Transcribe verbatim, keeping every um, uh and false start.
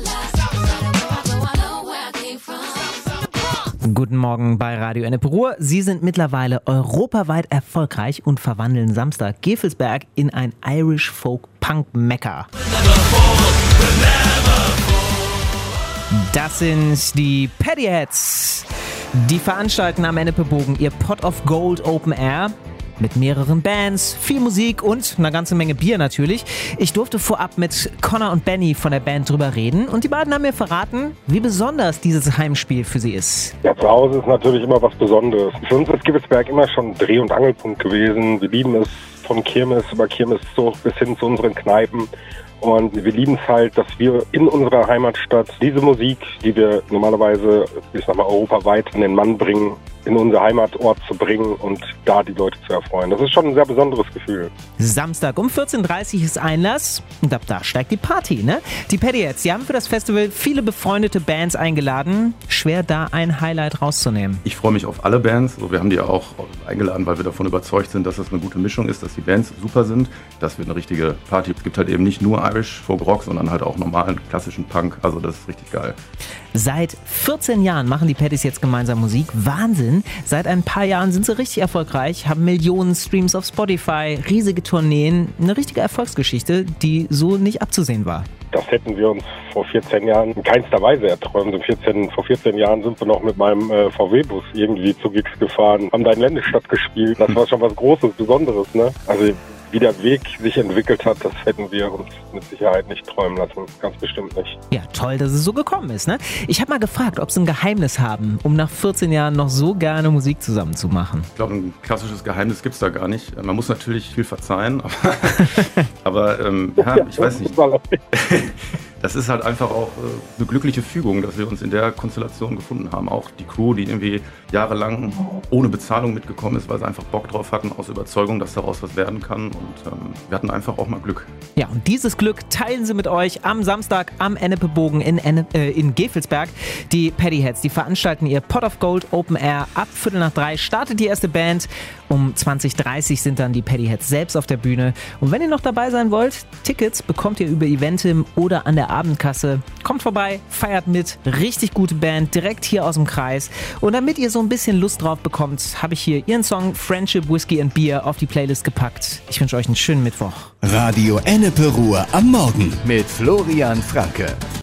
Guten Morgen bei Radio Ennepe Ruhr. Sie sind mittlerweile europaweit erfolgreich und verwandeln Samstag Gevelsberg in ein Irish Folk Punk Mekka. Das sind die Paddyheads. Die veranstalten am Ennepe-Bogen ihr Pot of Gold Open Air. Mit mehreren Bands, viel Musik und einer ganzen Menge Bier natürlich. Ich durfte vorab mit Connor und Benny von der Band drüber reden und die beiden haben mir verraten, wie besonders dieses Heimspiel für sie ist. Ja, zu Hause ist natürlich immer was Besonderes. Für uns ist Gevelsberg immer schon Dreh- und Angelpunkt gewesen. Wir lieben es von Kirmes über Kirmeszug bis hin zu unseren Kneipen. Und wir lieben es halt, dass wir in unserer Heimatstadt diese Musik, die wir normalerweise, ich sag mal, europaweit an den Mann bringen, in unser Heimatort zu bringen und da die Leute zu erfreuen. Das ist schon ein sehr besonderes Gefühl. Samstag um vierzehn Uhr dreißig ist Einlass und ab da steigt die Party, ne? Die Paddyheads, die haben für das Festival viele befreundete Bands eingeladen. Schwer, da ein Highlight rauszunehmen. Ich freue mich auf alle Bands. Wir haben die auch eingeladen, weil wir davon überzeugt sind, dass das eine gute Mischung ist, dass die Bands super sind. Das wird eine richtige Party. Es gibt halt eben nicht nur Irish Folk Rock, sondern halt auch normalen, klassischen Punk. Also das ist richtig geil. Seit vierzehn Jahren machen die Paddies jetzt gemeinsam Musik. Wahnsinn! Seit ein paar Jahren sind sie richtig erfolgreich, haben Millionen Streams auf Spotify, riesige Tourneen. Eine richtige Erfolgsgeschichte, die so nicht abzusehen war. Das hätten wir uns vor vierzehn Jahren in keinster Weise erträumt. vierzehn, vor vierzehn Jahren sind wir noch mit meinem äh, V W-Bus irgendwie zu Gigs gefahren, haben da in Ländestadt gespielt. Das war schon was Großes, Besonderes, ne? Also wie der Weg sich entwickelt hat, das hätten wir uns mit Sicherheit nicht träumen lassen. Ganz bestimmt nicht. Ja, toll, dass es so gekommen ist, ne? Ich habe mal gefragt, ob sie ein Geheimnis haben, um nach vierzehn Jahren noch so gerne Musik zusammen zu machen. Ich glaube, ein klassisches Geheimnis gibt es da gar nicht. Man muss natürlich viel verzeihen, aber, aber ähm, ja, ich weiß nicht. Das ist halt einfach auch äh, eine glückliche Fügung, dass wir uns in der Konstellation gefunden haben. Auch die Crew, die irgendwie jahrelang ohne Bezahlung mitgekommen ist, weil sie einfach Bock drauf hatten, aus Überzeugung, dass daraus was werden kann. Und ähm, wir hatten einfach auch mal Glück. Ja, und dieses Glück teilen sie mit euch am Samstag am Ennepe-Bogen in, Enne, äh, in Gevelsberg. Die Paddyheads, die veranstalten ihr Pot of Gold Open Air. Ab Viertel nach drei startet die erste Band. Um zwanzig Uhr dreißig sind dann die Paddyheads selbst auf der Bühne. Und wenn ihr noch dabei sein wollt, Tickets bekommt ihr über Eventim oder an der Abendkasse. Kommt vorbei, feiert mit. Richtig gute Band, direkt hier aus dem Kreis. Und damit ihr so ein bisschen Lust drauf bekommt, habe ich hier ihren Song Friendship, Whiskey and Beer auf die Playlist gepackt. Ich wünsche euch einen schönen Mittwoch. Radio Ennepe Ruhr am Morgen mit Florian Franke.